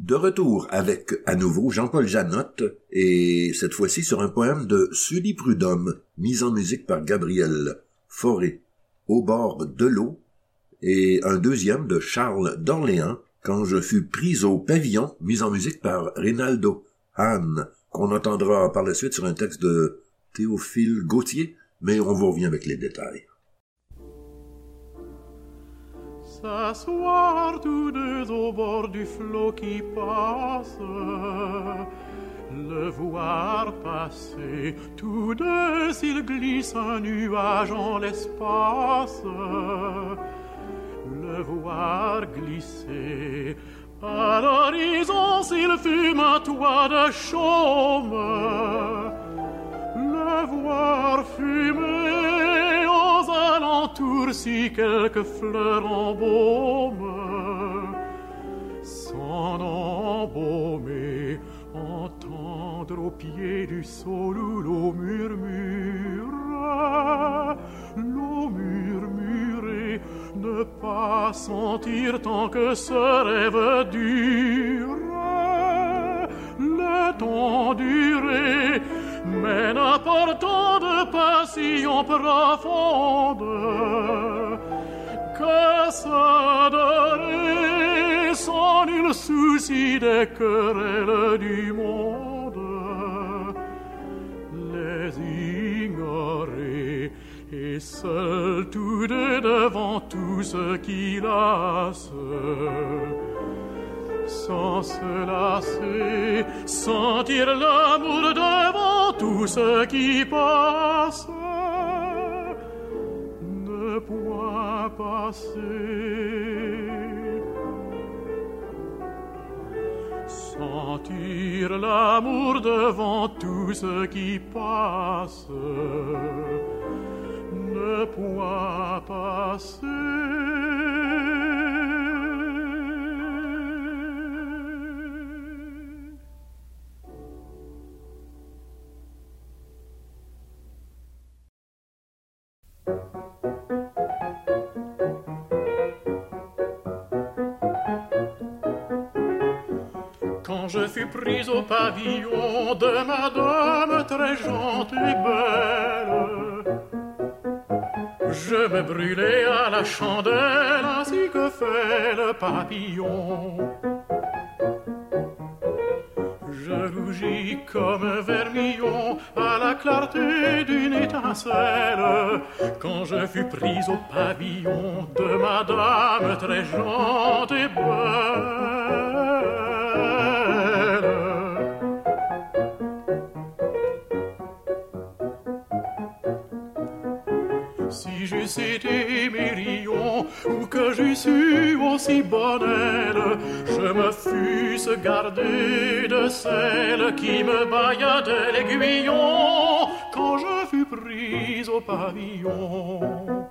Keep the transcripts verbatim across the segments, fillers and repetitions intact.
De retour avec, à nouveau, Jean-Paul Janotte, et cette fois-ci sur un poème de Sully Prudhomme, mis en musique par Gabriel Fauré, Au bord de l'eau, et un deuxième de Charles d'Orléans, Quand je fus pris au pavillon, mis en musique par Reynaldo Hahn, qu'on entendra par la suite sur un texte de Théophile Gautier, mais on vous revient avec les détails. S'asseoir tous deux au bord du flot qui passe, le voir passer, tous deux s'il glisse un nuage en l'espace, le voir glisser à l'horizon s'il fume un toit de chaume, le voir fumer aux alentours si quelques fleurs embaument, s'en embaumer, entendre au pied du sol où l'eau murmure, l'eau murmurer, ne pas sentir tant que ce rêve dure, le temps durer, mais n'apportant de passion profonde que s'adorer sans nul souci des querelles du monde, les ignorer et seuls tous deux devant tout ce qui lasse, sans se lasser, sentir l'amour devant tout ce qui passe, ne point passer. Sentir l'amour devant tout ce qui passe, ne point passer. Quand je fus prise au pavillon de madame très gentille et belle, je me brûlais à la chandelle ainsi que fait le papillon. Je rougis comme un vermillon à la clarté d'une étincelle, quand je fus prise au pavillon de madame très gentille et belle. Si j'eusse été Mérion, ou que j'eusse eu aussi bonne aile, je me fusse gardé de celle qui me bailla de l'aiguillon quand je fus prise au pavillon.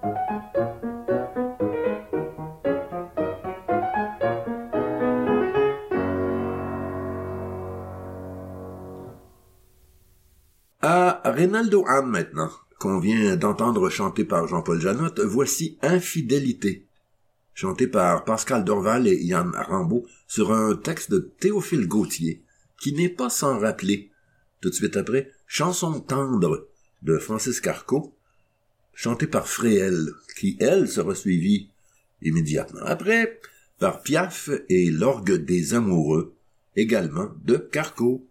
À Reynaldo Hahn maintenant, qu'on vient d'entendre chanter par Jean-Paul Janotte, voici Infidélité, chanté par Pascal Dorval et Yann Rambaud sur un texte de Théophile Gautier, qui n'est pas sans rappeler, tout de suite après, Chanson tendre de Francis Carco, chanté par Fréhel, qui, elle, sera suivie immédiatement après par Piaf et l'orgue des amoureux, également de Carco.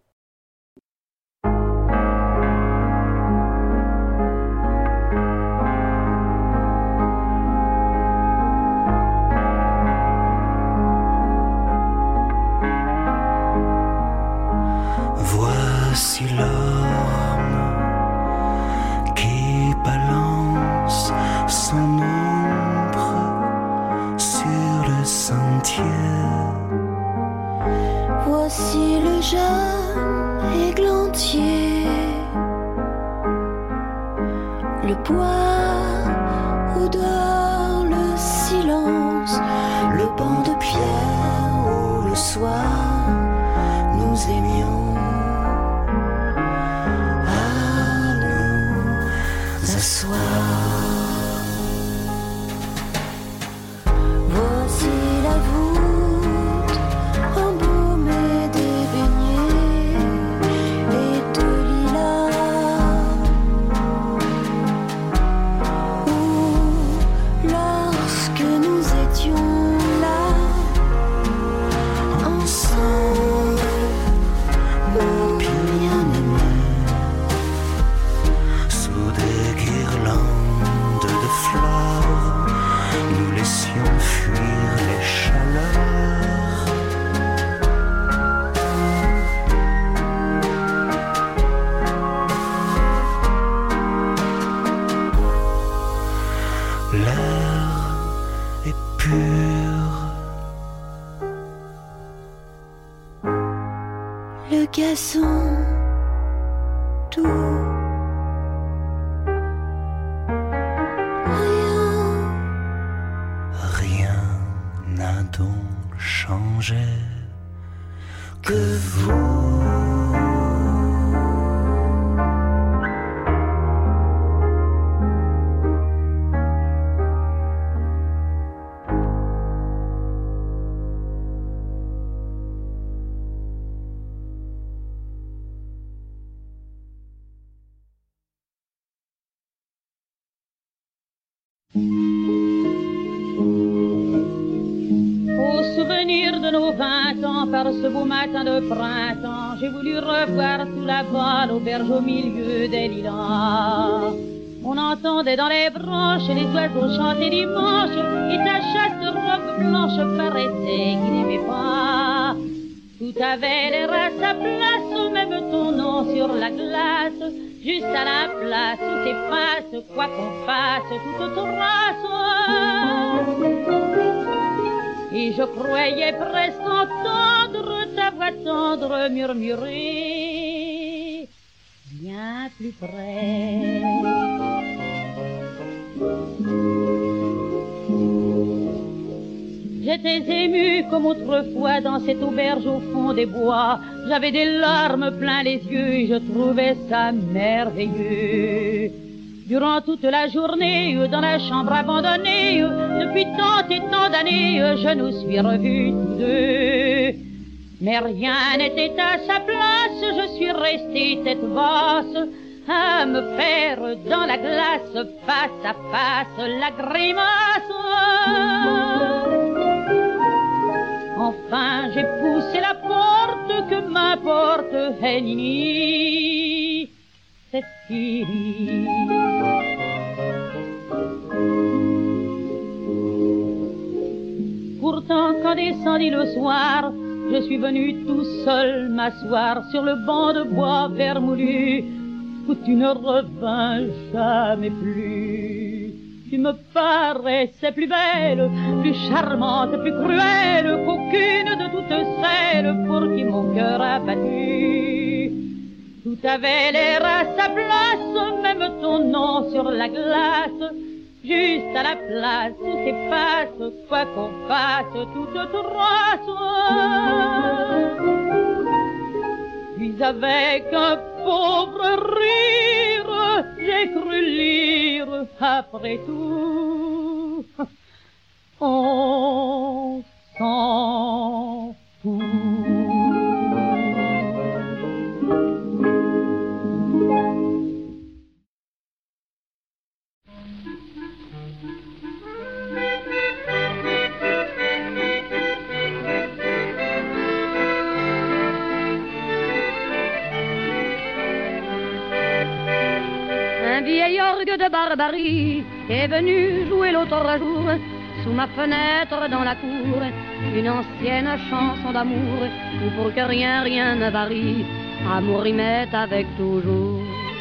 Voici l'homme qui balance son ombre sur le sentier. Voici le jeune églantier, le bois où dort le silence, le banc de pierre où le soir nous aimions. Voici la voûte embaumée agaçant, tout. Rien, Rien n'a donc changé que vous. Au souvenir de nos vingt ans, par ce beau matin de printemps, j'ai voulu revoir tout là-bas l'auberge au milieu des lilas. On entendait dans les branches les oiseaux chanter dimanche, et ta chaste robe blanche paraissait qu'il n'aimait pas. Tout avait l'air à sa place, même ton nom sur la glace, juste à la place où t'effaces, quoi qu'on fasse, toute trace. Et je croyais presque entendre ta voix tendre murmurer bien plus près. J'étais émue comme autrefois dans cette auberge au fond des bois. J'avais des larmes plein les yeux et je trouvais ça merveilleux. Durant toute la journée, dans la chambre abandonnée, depuis tant et tant d'années, je nous suis revus tous deux. Mais rien n'était à sa place, je suis restée tête basse, à me faire dans la glace, face à face, la grimace. Enfin, j'ai poussé la porte, que m'importe, hey, Nini, c'est fini. Pourtant, quand descendit le soir, je suis venu tout seul m'asseoir sur le banc de bois vermoulu, où tu ne revins jamais plus. Tu me paraissais plus belle, plus charmante, plus cruelle qu'aucune de toutes celles pour qui mon cœur a battu. Tout avait l'air à sa place, même ton nom sur la glace, juste à la place où s'efface, quoi qu'on fasse, toute trace. Puis avec un pauvre rire, j'ai cru lire, après tout, on s'en fout. Un vieil orgue de barbarie est venu jouer l'autre jour sous ma fenêtre dans la cour une ancienne chanson d'amour où pour que rien, rien ne varie, amour rimette avec toujours.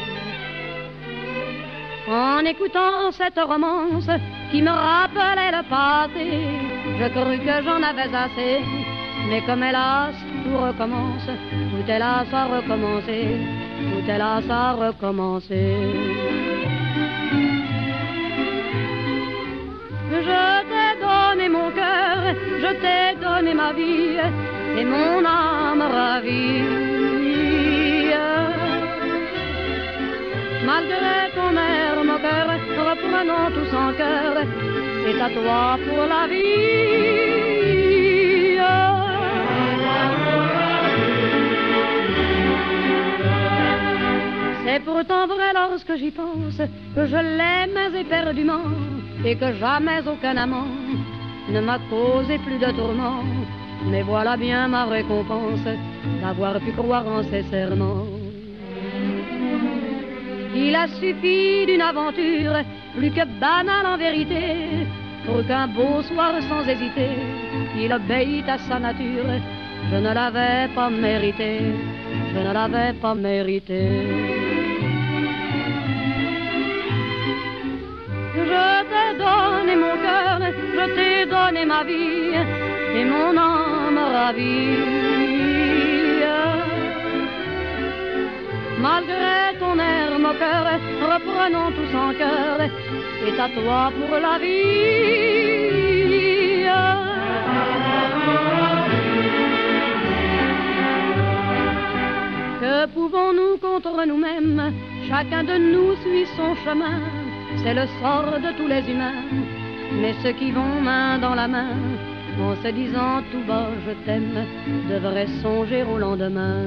En écoutant cette romance qui me rappelait le passé, je crus que j'en avais assez, mais comme hélas tout recommence, tout hélas à recommencer, tout hélas à recommencer. Je t'ai donné mon cœur, je t'ai donné ma vie et mon âme ravie. Malgré ton air moqueur, reprenons tous en cœur, c'est à toi pour la vie. C'est pourtant vrai lorsque j'y pense que je l'aimais éperdument et que jamais aucun amant ne m'a causé plus de tourments. Mais voilà bien ma récompense d'avoir pu croire en ses serments. Il a suffi d'une aventure, plus que banale en vérité, pour qu'un beau soir sans hésiter, il obéit à sa nature. Je ne l'avais pas mérité, je ne l'avais pas mérité. Je t'ai donné mon cœur, je t'ai donné ma vie et mon âme ravie. Malgré ton air moqueur, reprenons tous en cœur, et à toi pour la vie. Que pouvons-nous contre nous-mêmes? Chacun de nous suit son chemin, c'est le sort de tous les humains. Mais ceux qui vont main dans la main, en se disant tout bas je t'aime, devraient songer au lendemain.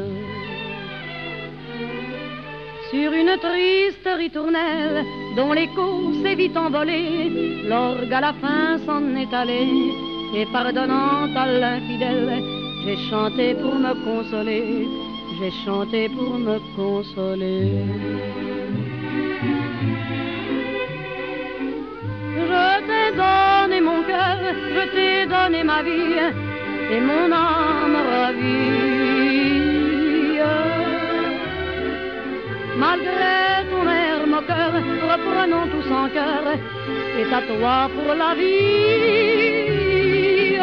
Sur une triste ritournelle dont l'écho s'est vite envolé, l'orgue à la fin s'en est allé, et pardonnant à l'infidèle, j'ai chanté pour me consoler, j'ai chanté pour me consoler. Je t'ai donné mon cœur, je t'ai donné ma vie, et mon âme ravie. Malgré ton air moqueur, reprenons tous en cœur, et à toi pour la vie.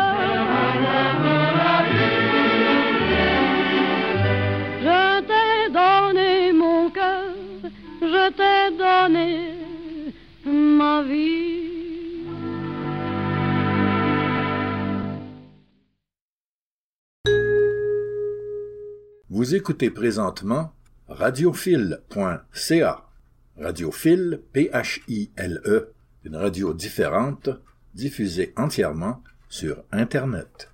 Je t'ai donné mon cœur, je t'ai donné ma vie. Vous écoutez présentement radiophile point c a. Radiophile, P H I L E, une radio différente, diffusée entièrement sur Internet.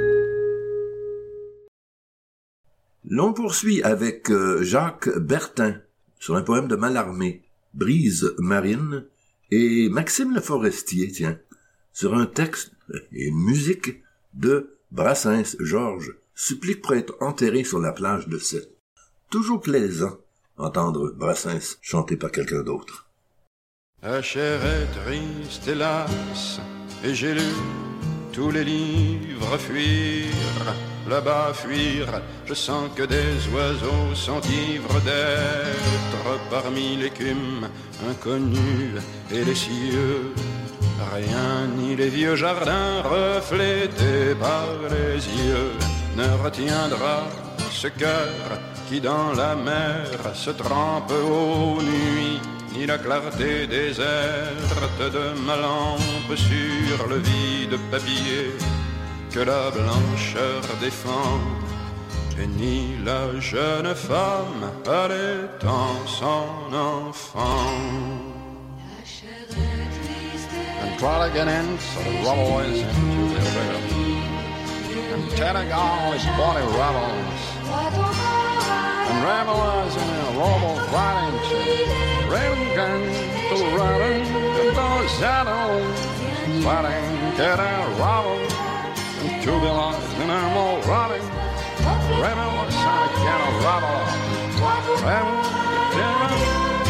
L'on poursuit avec euh, Jacques Bertin, sur un poème de Mallarmé, Brise marine, et Maxime Le Forestier, tiens, sur un texte et une musique de Brassens Georges, supplique pour être enterré sur la plage de Sète. Toujours plaisant entendre Brassens chanter par quelqu'un d'autre. La chair est triste, hélas, et j'ai lu tous les livres fuir, là-bas fuir. Je sens que des oiseaux sont ivres d'être parmi l'écume inconnue et les cieux. Rien ni les vieux jardins reflétés par les yeux ne retiendra ce cœur qui dans la mer se trempe aux nuits, ni la clarté déserte de ma lampe sur le vide papier que la blancheur défend, et ni la jeune femme allaitant son enfant. And try to get in, so the rubble is into the river, and telling all his body rebels, and revelers in a rubble riding to railing gun to riding to those saddles, fighting, get a rubble, and to the lies in a more riding, revelers and get a rubble, revelers, get a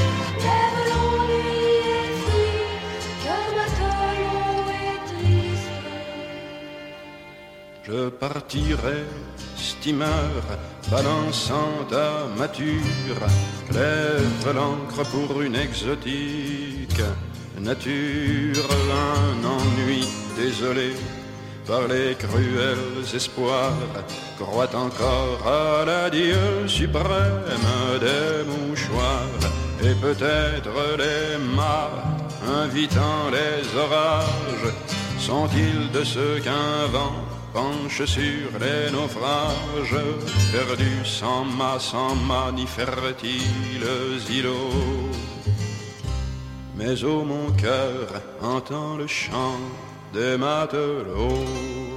Je partirai, steamer, balançant ta mature, lève l'ancre pour une exotique nature, un ennui désolé par les cruels espoirs, croit encore à l'adieu suprême des mouchoirs, et peut-être les mâts invitant les orages sont-ils de ceux qu'un vent penche sur les naufrages, perdus sans mât, sans mât, ni fertiles îlots. Mais oh mon cœur entend le chant des matelots.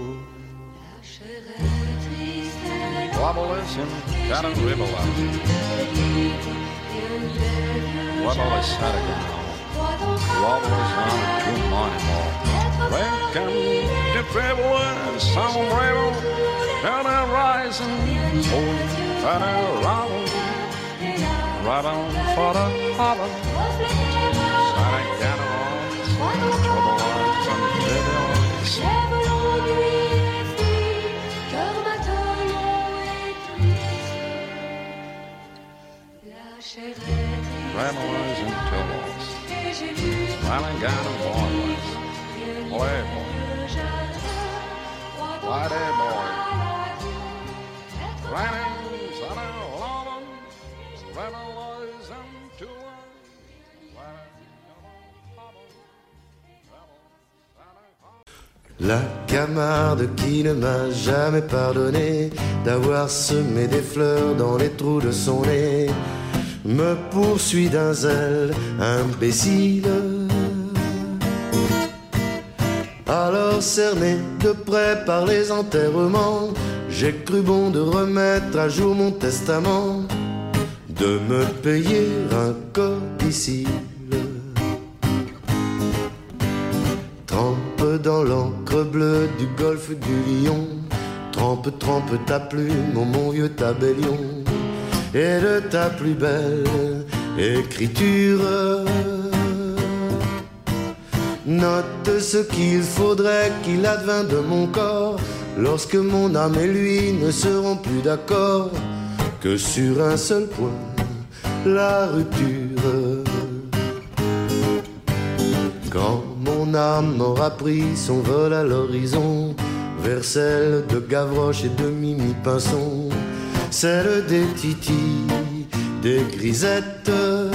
Wobble is in Cannon River, wobble is sad again, wobble is on to morning more. Welcome to travelers, some rebel, and a rising, oh, and a robin, robin for the harbor. Sonic cannons, troublers and tribulars. Travelers and troublers, smiling down and boys. Boy, boy, Friday boy, running, son of a La Camarde qui ne m'a jamais pardonné d'avoir semé des fleurs dans les trous de son nez me poursuit d'un zèle imbécile. Alors cerné de près par les enterrements, j'ai cru bon de remettre à jour mon testament, de me payer un codicile. Trempe dans l'encre bleue du golfe du Lion, trempe, trempe ta plume, oh mon vieux tabellion, et de ta plus belle écriture note ce qu'il faudrait qu'il advint de mon corps lorsque mon âme et lui ne seront plus d'accord, que sur un seul point, la rupture. Quand mon âme aura pris son vol à l'horizon, vers celle de Gavroche et de Mimi Pinson, celle des Titi, des Grisettes,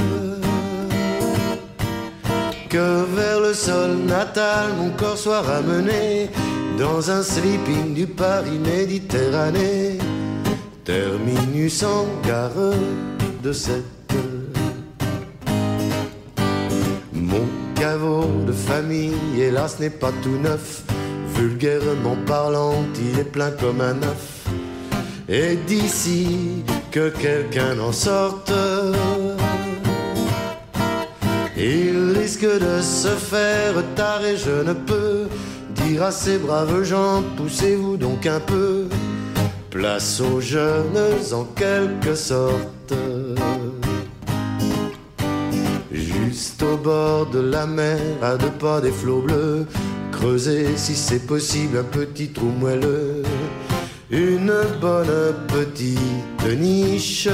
que vers le sol natal mon corps soit ramené dans un sleeping du Paris Méditerranée, terminus en gare de Sète. Mon caveau de famille, hélas, n'est pas tout neuf, vulgairement parlant, il est plein comme un œuf, et d'ici que quelqu'un en sorte, il risque de se faire tarer. Je ne peux dire à ces braves gens, poussez-vous donc un peu, place aux jeunes en quelque sorte. Juste au bord de la mer, à deux pas des flots bleus, creusez si c'est possible un petit trou moelleux, une bonne petite niche,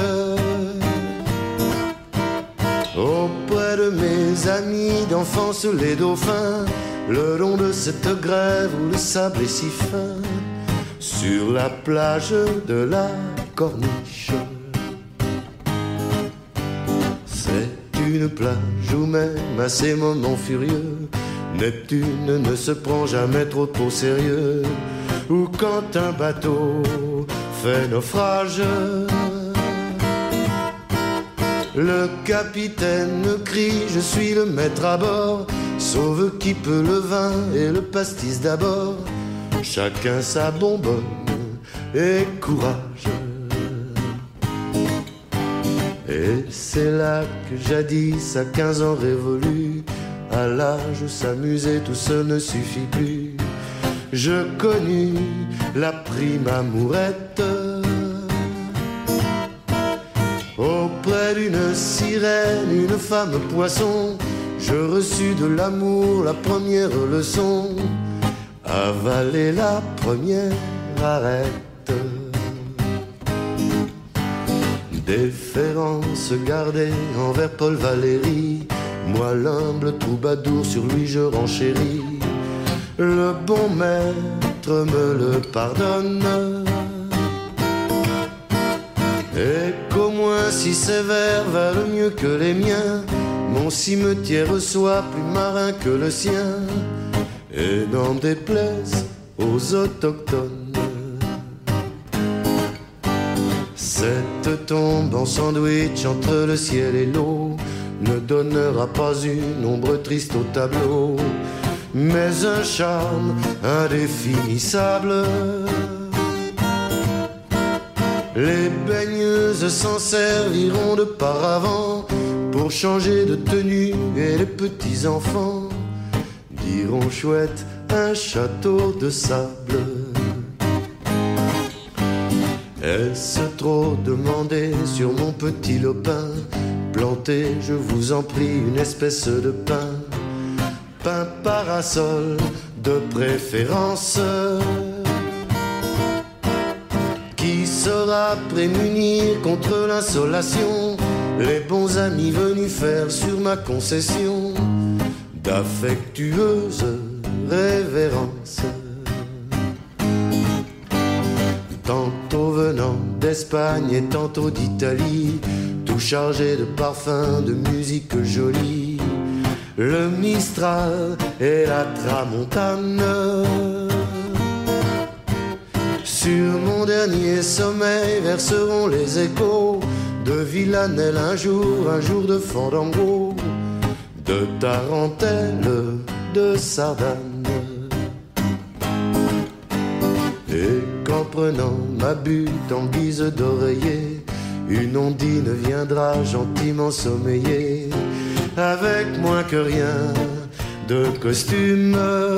auprès de mes amis d'enfance les dauphins, le long de cette grève où le sable est si fin, sur la plage de la Corniche. C'est une plage où même à ces moments furieux, Neptune ne se prend jamais trop au sérieux, ou quand un bateau fait naufrage, le capitaine crie, je suis le maître à bord, sauve qui peut le vin et le pastis d'abord, chacun sa bonbonne et courage. Et c'est là que jadis, à quinze ans révolus, à l'âge où s'amuser tout seul ne suffit plus, je connus la prime amourette, auprès d'une sirène, une femme poisson, je reçus de l'amour la première leçon, avaler la première arête. Déférence gardée envers Paul Valéry, moi l'humble troubadour sur lui je renchéris, le bon maître me le pardonne, et qu'au moins si ses vers valent mieux que les miens, mon cimetière soit plus marin que le sien, et n'en déplaise aux autochtones. Cette tombe en sandwich entre le ciel et l'eau ne donnera pas une ombre triste au tableau, mais un charme indéfinissable. Les baigneuses s'en serviront de paravent pour changer de tenue, et les petits enfants diront chouette un château de sable. Est-ce trop demandé sur mon petit lopin, planté, je vous en prie, une espèce de pin, pin parasol de préférence, qui saura prémunir contre l'insolation les bons amis venus faire sur ma concession d'affectueuses révérences. Tantôt venant d'Espagne et tantôt d'Italie, tout chargé de parfums, de musique jolie, le Mistral et la Tramontane Sur mon dernier sommeil verseront les échos de Villanelle un jour, un jour de Fandango, de tarentelle, de sardane. Et qu'en prenant ma butte en guise d'oreiller, une ondine viendra gentiment sommeiller, avec moins que rien de costume.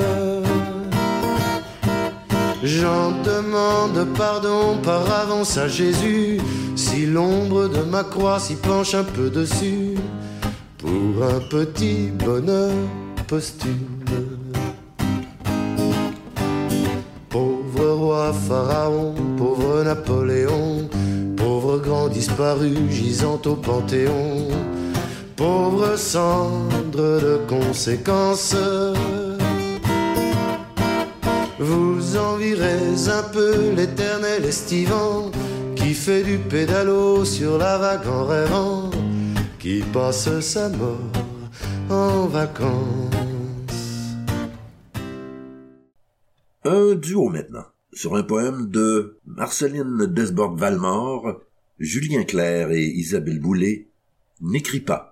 J'en demande pardon par avance à Jésus, si l'ombre de ma croix s'y penche un peu dessus, pour un petit bonheur posthume. Pauvre roi Pharaon, pauvre Napoléon, pauvre grand disparu gisant au Panthéon, pauvre cendre de conséquences. Vous envierez un peu l'éternel estivant qui fait du pédalo sur la vague en rêvant, qui passe sa mort en vacances. Un duo maintenant, sur un poème de Marceline Desbordes-Valmore, Julien Clerc et Isabelle Boulay, N'écris pas.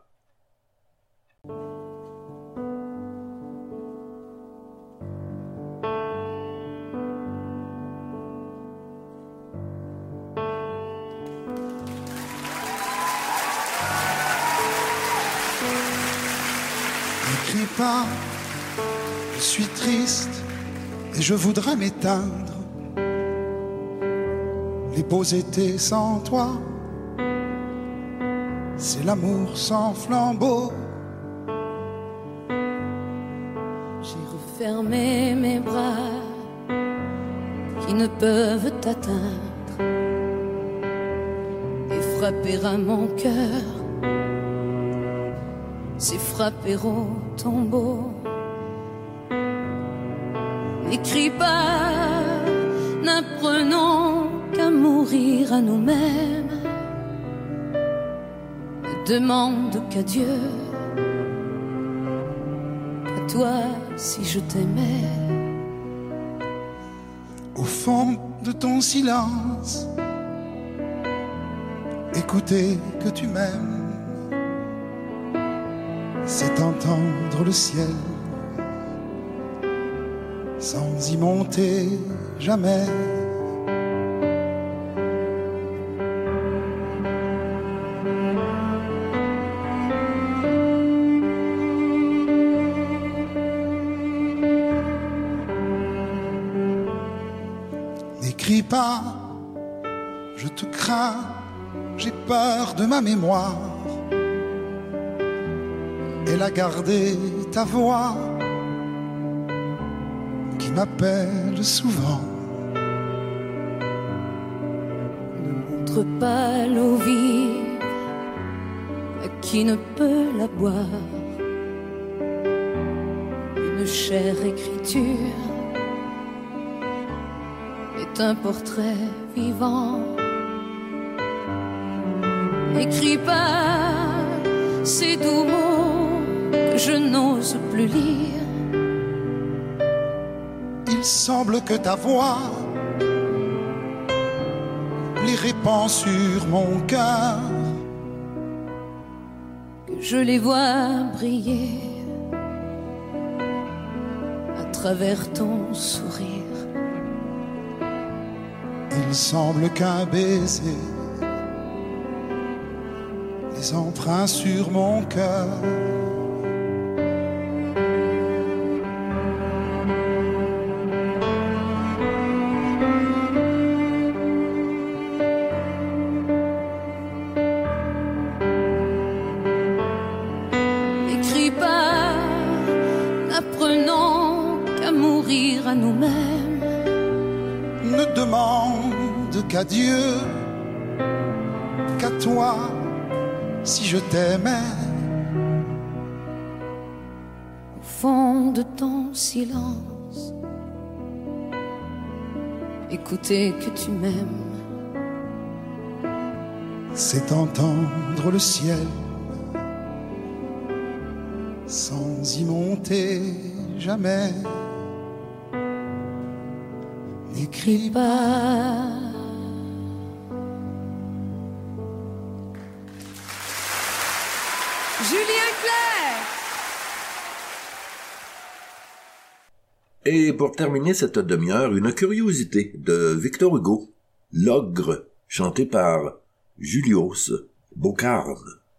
N'écris pas, je suis triste et je voudrais m'éteindre. Les beaux étés sans toi, c'est l'amour sans flambeau. J'ai refermé mes bras qui ne peuvent t'atteindre et frapper à mon cœur, c'est frapper au tombeau. N'écris pas, n'apprenons qu'à mourir à nous-mêmes. Ne demande qu'à Dieu, qu'à toi si je t'aimais. Au fond de ton silence, écouter que tu m'aimes, c'est entendre le ciel sans y monter jamais. N'écris pas, je te crains, j'ai peur de ma mémoire. Elle a gardé ta voix qui m'appelle souvent. Ne montre pas l'eau vive à qui ne peut la boire. Une chère écriture est un portrait vivant. N'écris pas ces doux mots que je n'ose plus lire. Il semble que ta voix les répand sur mon cœur, que je les vois briller à travers ton sourire. Il semble qu'un baiser les emprunts sur mon cœur. N'écris pas, n'apprenons qu'à mourir à nous-mêmes. Ne demande qu'à Dieu, qu'à toi, si je t'aimais. Au fond de ton silence, écouter que tu m'aimes, c'est entendre le ciel sans y monter jamais. ne crie pas. Julien Clerc. Et pour terminer cette demi-heure, une curiosité de Victor Hugo, L'Ogre, chanté par Julius Bocarme.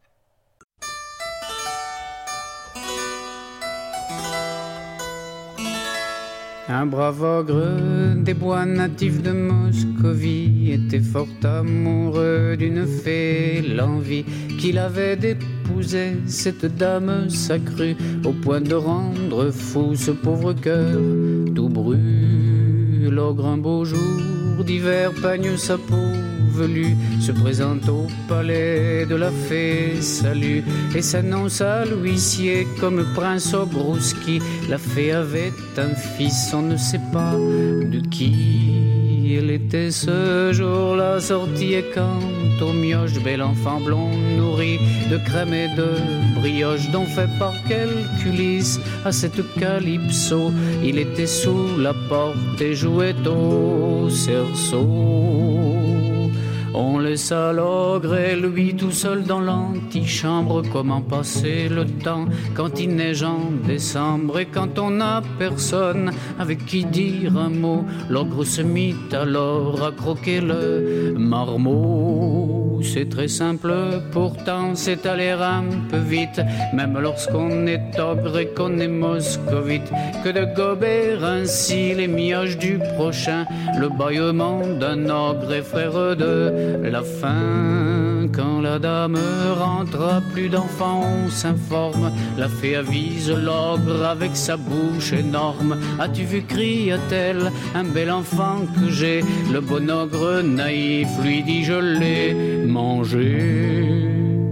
Un brave ogre des bois natifs de Moscovie était fort amoureux d'une fée, l'envie qu'il avait d'épouser cette dame sacrée, au point de rendre fou ce pauvre cœur tout brûle. L'ogre un beau jour d'hiver peigne sa peau velue, se présente au palais de la fée Salut et s'annonce à l'huissier comme prince Ogrouski. La fée avait un fils, on ne sait pas de qui elle était ce jour-là sortie, et quant au mioche, bel enfant blond nourri de crème et de brioche, dont fait par quelques coulisses à cette calypso, il était sous la porte et jouait au cerceau. On laissa l'ogre et lui tout seul dans l'antichambre. Comment passer le temps quand il neige en décembre, et quand on n'a personne avec qui dire un mot, l'ogre se mit alors à croquer le marmot. C'est très simple, pourtant c'est aller un peu vite, même lorsqu'on est ogre et qu'on est moscovite, que de gober ainsi les mioches du prochain. Le bâillement d'un ogre est frère de la faim. Quand la dame rentra, plus d'enfants, on s'informe. La fée avise l'ogre avec sa bouche énorme. As-tu vu, cria-t-elle, un bel enfant que j'ai? Le bon ogre naïf lui dit, je l'ai mangé.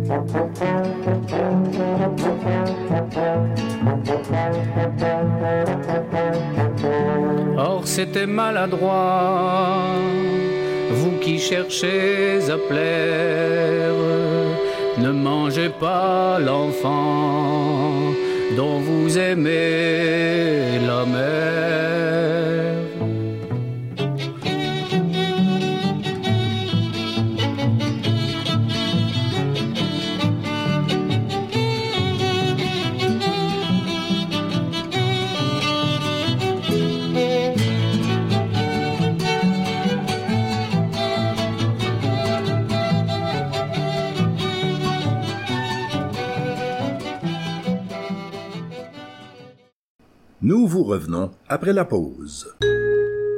Or c'était maladroit, vous qui cherchez à plaire, ne mangez pas l'enfant dont vous aimez la mère. Nous vous revenons après la pause.